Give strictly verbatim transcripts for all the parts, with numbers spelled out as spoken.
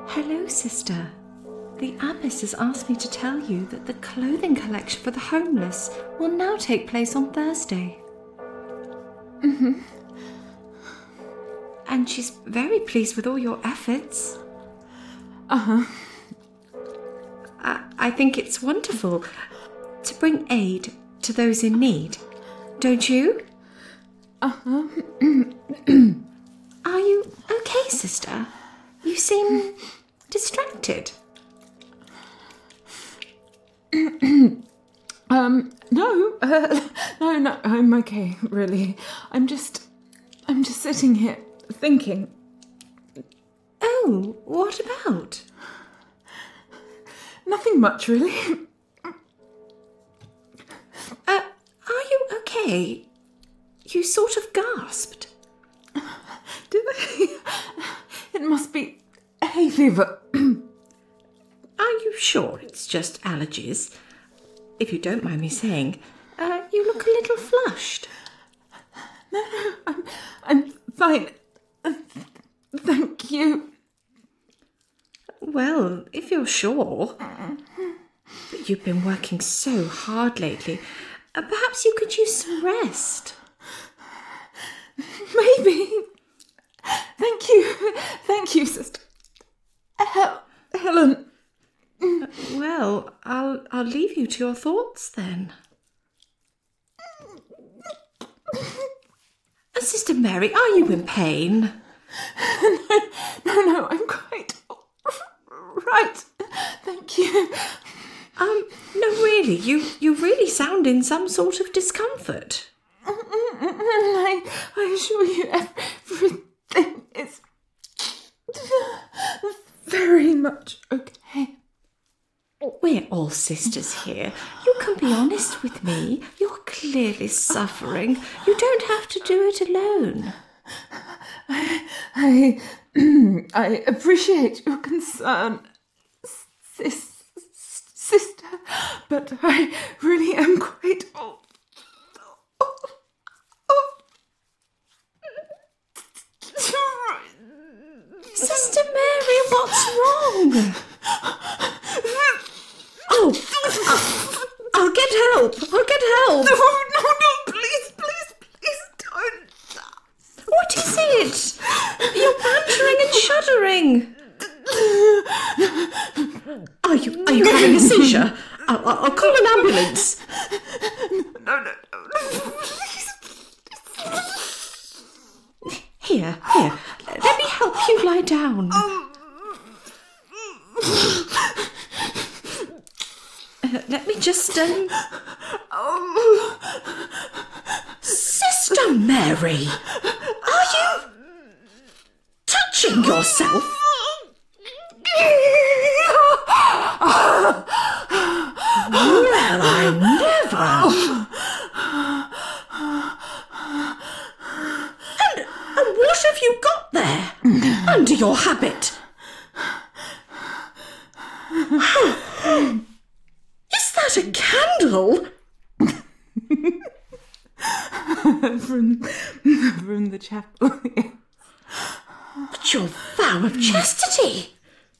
Hello, sister. The abbess has asked me to tell you that the clothing collection for the homeless will now take place on Thursday. Mm-hmm. And she's very pleased with all your efforts. Uh-huh. I, I think it's wonderful to bring aid to those in need. Don't you? Uh-huh. Are you okay, sister? You seem distracted. um, no, uh, no, no, I'm okay, really. I'm just, I'm just sitting here thinking. Oh, what about? Nothing much, really. Uh, are you okay? You sort of gasped. Did I? It must be hay fever. Are you sure it's just allergies? If you don't mind me saying, uh, you look a little flushed. No, no, I'm, I'm fine. Thank you. Well, if you're sure. But you've been working so hard lately. Uh, perhaps you could use some rest. Maybe. Thank you. Thank you, sister. Hel- Helen. Uh, well, I'll I'll leave you to your thoughts then. Uh, Sister Mary, are you in pain? No, no, no, I'm quite right. Thank you. Um, no, really, you, you really sound in some sort of discomfort. I, I assure you, everything is very much okay. We're all sisters here. You can be honest with me. You're clearly suffering. You don't have to do it alone. I, I, I appreciate your concern, sis, sister, but I really am quite... Oh, oh, oh. Sister Mary, what's wrong? Oh, I'll, I'll get help. I'll get help. No, no, no, please, please, please don't. What is it? You're bantering and shuddering. Are you, are you having a seizure? I'll, I'll I'll call an ambulance. No, no, no, please. Here, here. Let me help you lie down. Uh, let me just, um... Sister Mary, are you touching yourself? Well, I never. And, and what have you got there under your habit? Is that a candle? from, from the chapel, yes. But your vow of chastity.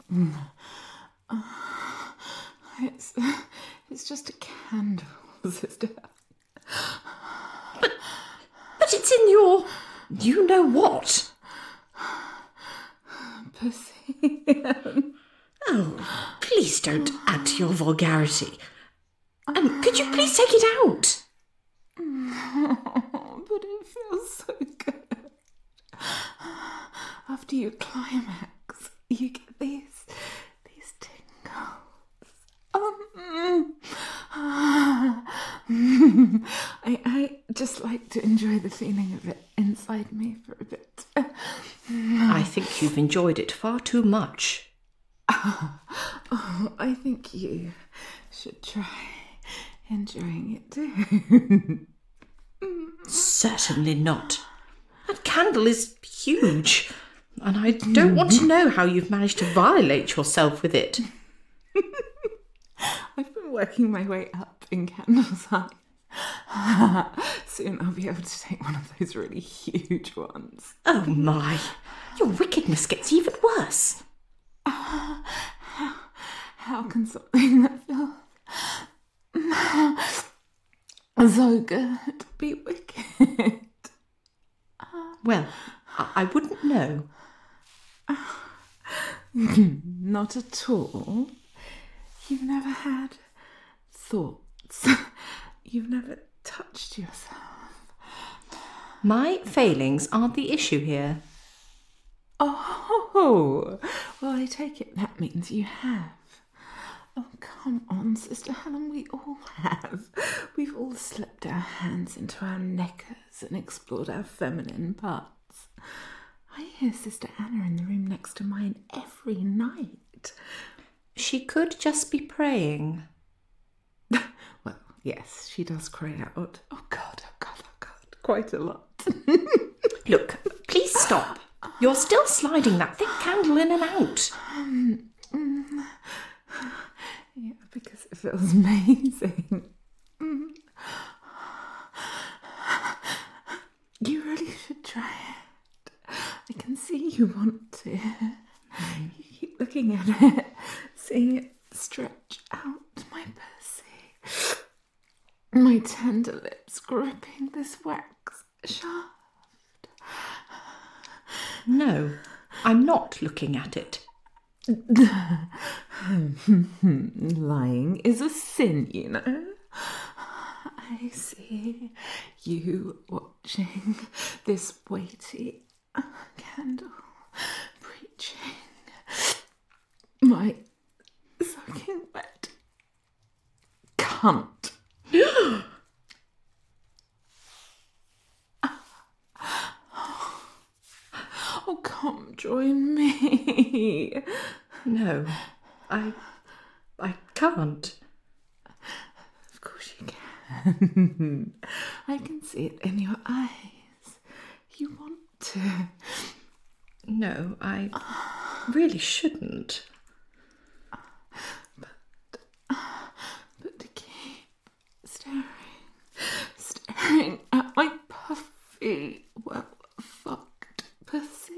It's, it's just a candle, sister. But, but it's in your... You know what? Pussy. Oh, please don't add to your vulgarity. And could you please take it out? Oh, but it feels so good. After you climax, you get these these tingles. Um, I I just like to enjoy the feeling of it inside me for a bit. I think you've enjoyed it far too much. Oh, I think you should try enjoying it too. Certainly not. That candle is huge, and I don't want to know how you've managed to violate yourself with it. I've been working my way up in candle size. Soon I'll be able to take one of those really huge ones. Oh my, your wickedness gets even worse. how can something that feels so good be wicked? Well, I, I wouldn't know. Not at all. You've never had thoughts. You've never touched yourself. My failings aren't the issue here. Oh, well, I take it that means you have. Oh, come on, Sister Helen, we all have. We've all slipped our hands into our knickers and explored our feminine parts. I hear Sister Anna in the room next to mine every night. She could just be praying. Well, yes, she does cry out. Oh, God, oh, God, oh, God, quite a lot. Look, please stop. You're still sliding that thick candle in and out. Um, mm, yeah, because it feels amazing. Mm. You really should try it. I can see you want to. You keep looking at it, seeing it stretch out, my pussy. My tender lips gripping this wax shaft. No, I'm not looking at it. Lying is a sin, you know. I see you watching this weighty candle, preaching my soaking wet cunt. Oh, come join me. No, I... I can't. Of course you can. I can see it in your eyes. You want to. No, I really shouldn't. But, but to keep staring, staring at my puffy, well, fucked pussy.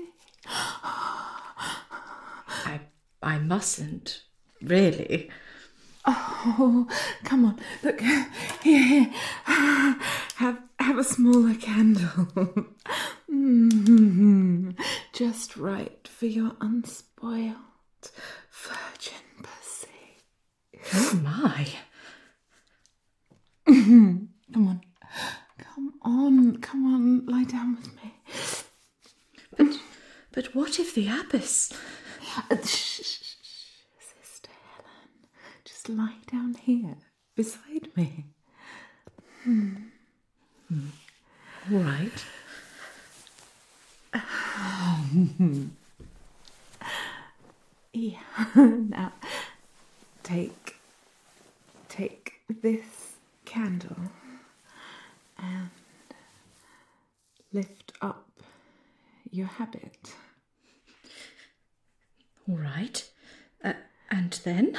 I, I mustn't, really. Oh, come on, look, here, here, have, have a smaller candle. Mm-hmm. Just right for your unspoiled virgin pussy. Oh, my. Come on, come on, come on, lie down with me. But, but what if the abbess... Uh, shh, shh, shh. Sister Helen, just lie down here beside me. Hmm. Hmm. All right. Yeah. Now, take, take this candle and lift up your habit. All right. Uh, and then?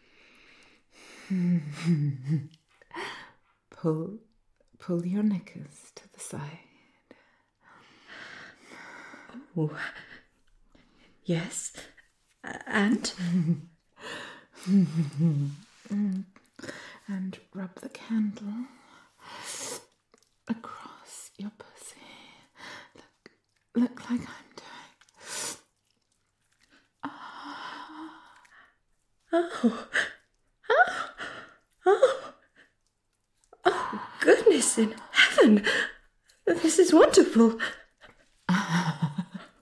pull, pull your knickers to the side. Oh. Yes. Uh, and? And rub the candle across your pussy. Look, look like I'm doing. Oh. Oh. Oh. Oh, goodness in heaven. This is wonderful. And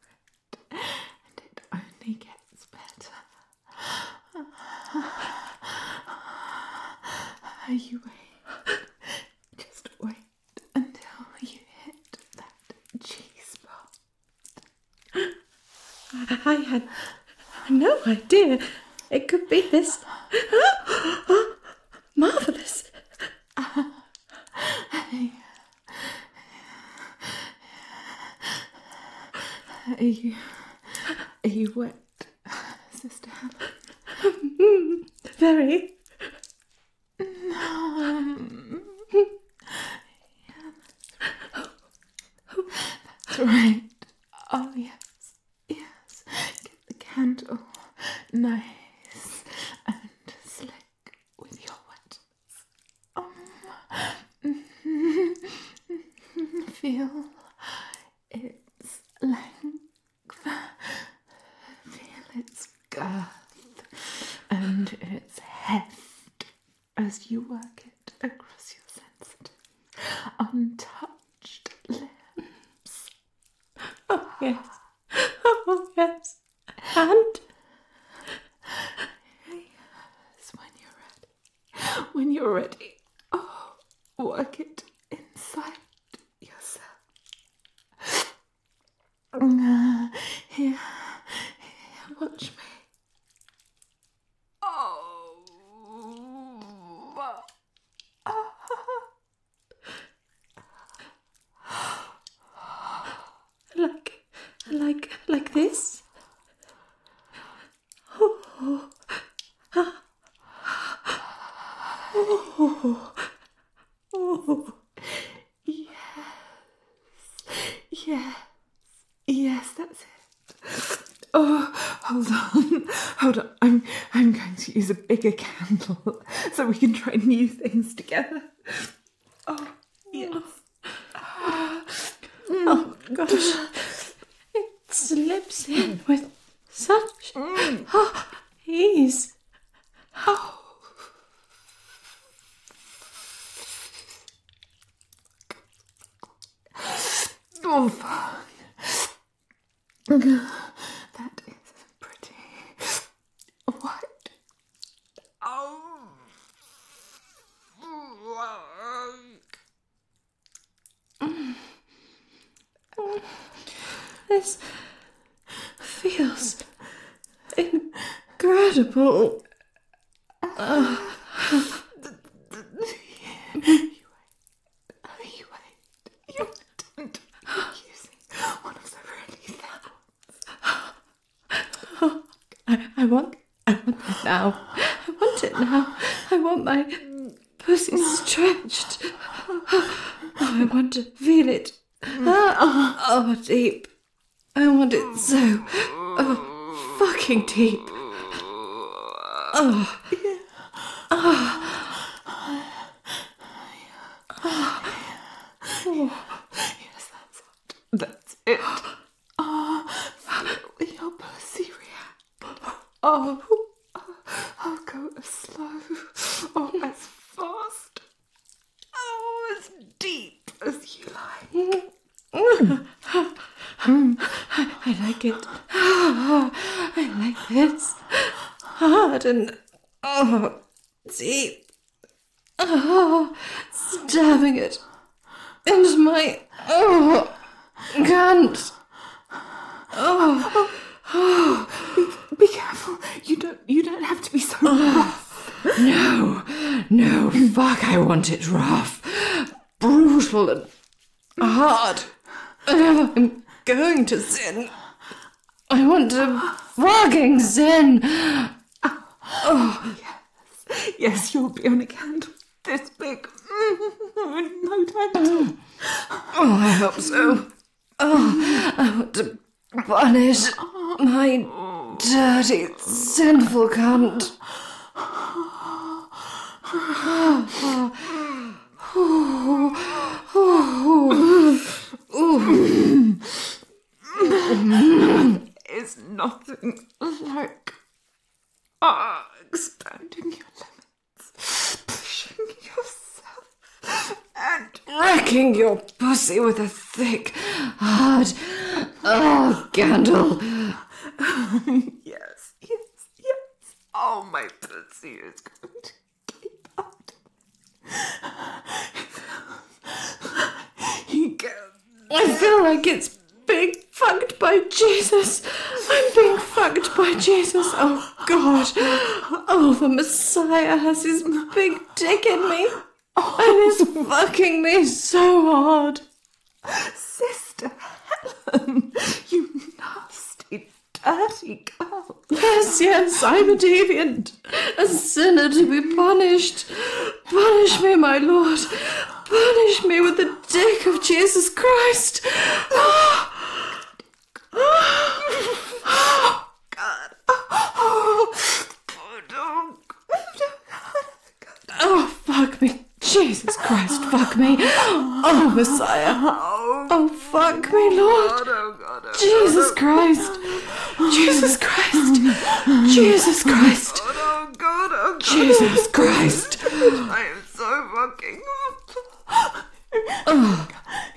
it only gets better. You wait. Just wait until you hit that G-spot. I had no idea it could be this marvellous. Are you, are you wet, Sister Helen? Very. That's right. Oh, yes, yes. Get the candle nice and feel its length, feel its girth, and its heft as you work it across your sensitive, untouched lips. Oh, yes. Oh, yes. And? Yes, when you're ready. When you're ready. Oh, work it inside yourself. Uh, here, here, watch me. Oh. Like, like, like this? Oh. Oh. Oh. Oh. Yes. Yes. Yes, that's it. Oh, hold on. Hold on. I'm I'm going to use a bigger candle so we can try new things together. Oh, yes. Oh, gosh. It slips in with such oh, ease. Oh. Oh, fuck. That is pretty. What? Oh. This feels incredible. Uh, You wait. You didn't. You're using one of the really thin ones. I, I want, I want that now. I want it now. I want my pussy stretched. Oh, I want to feel it. Oh, oh, deep. I want it so, oh, fucking deep. Oh, oh. Yes, that's it. That's it. Oh, feel your pussy react. Oh, oh, oh, go as slow. Oh, as fast. Oh, as deep as you like. I like it. Oh, I like this. Hard and, oh, deep. Oh, stabbing it into my, oh, cunt. Oh, oh. Be, be careful. You don't, you don't have to be so rough. No, no, fuck, I want it rough, brutal and hard. I'm going to sin. I want to fucking sin. Oh, yes. Yes, you'll be on a candle this big. In no time at all. Oh, I hope so. Oh, I want to punish my dirty, sinful cunt. It's nothing like uh, expanding your limits, pushing yourself, and Wrecking your pussy with a thick, hard, oh, candle. Yes, yes, yes. Oh, my pussy is going to keep up. You can. I feel like it's being fucked by Jesus. I'm being fucked by Jesus. Oh, God. Oh, the Messiah has his big dick in me. And is fucking me so hard. Sister Helen, you nasty, dirty girl. Yes, yes, I'm a deviant. A sinner to be punished. Punish me, my Lord. Punish me with the dick of Jesus Christ. Oh, Oh, God. Oh, oh, oh, fuck me, Jesus Christ, fuck me. Oh, Messiah. Oh, fuck me, Lord. Jesus Christ. Jesus Christ. Jesus Christ. Oh God, oh God. Jesus Christ. I am so fucking... Oh.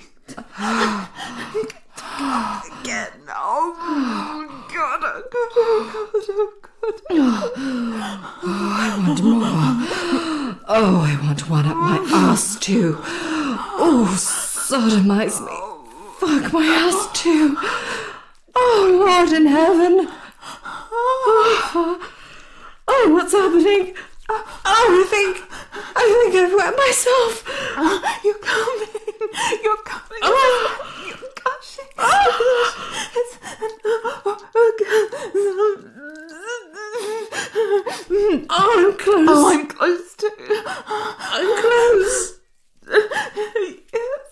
Again. Oh God, oh God, oh God, oh God. Oh, I want more. Oh, I want one up my ass too. Oh, sodomize me. Fuck my ass too. Oh, Lord in heaven. Oh, oh what's happening? Oh, I think, I think I've wet myself. Oh, you're coming. You're coming. Oh. You're gushing. Oh. It's, oh, oh, God. Oh, I'm close. Oh, I'm close too. I'm close. Yes.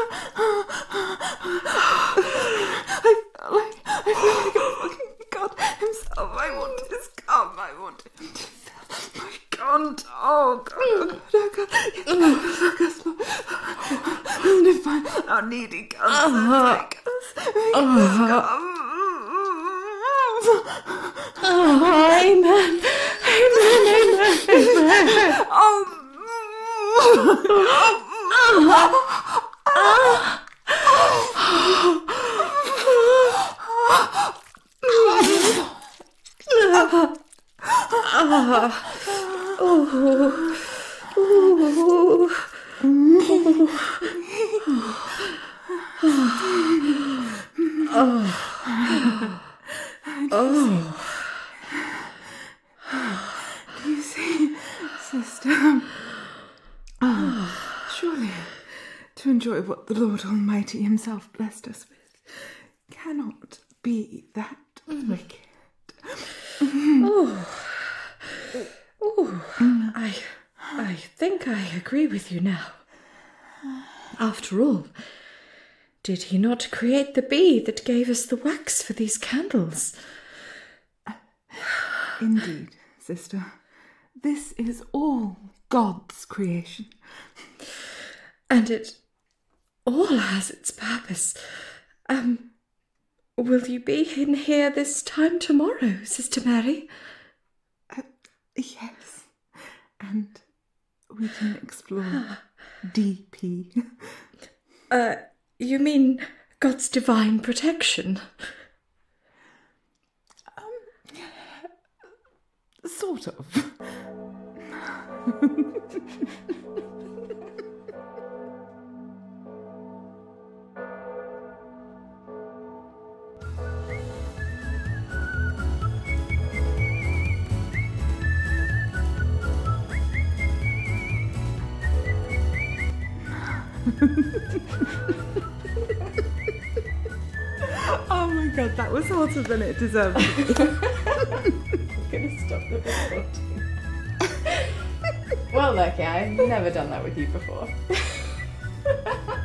I feel like I feel like a fucking God himself. I want his cum. I want him to feel my cunt. Oh God, oh God, oh God. Yes. Isn't it fine? Our needy cunts. Uh-huh. Make us, make us cum. Oh, amen. Amen, amen, amen. Oh. Do you see, sister? Oh, surely to enjoy what the Lord Almighty himself blessed us with cannot be that wicked. Oh, oh, I, I think I agree with you now. After all, did he not create the bee that gave us the wax for these candles? Indeed, sister. This is all God's creation. And it all has its purpose. Um, will you be in here this time tomorrow, Sister Mary? Uh, yes. And we can explore D P. Uh, you mean God's divine protection? Um, sort of. Oh my God, that was hotter than it deserved to be. I'm gonna stop the recording. Well, look, yeah, I've never done that with you before.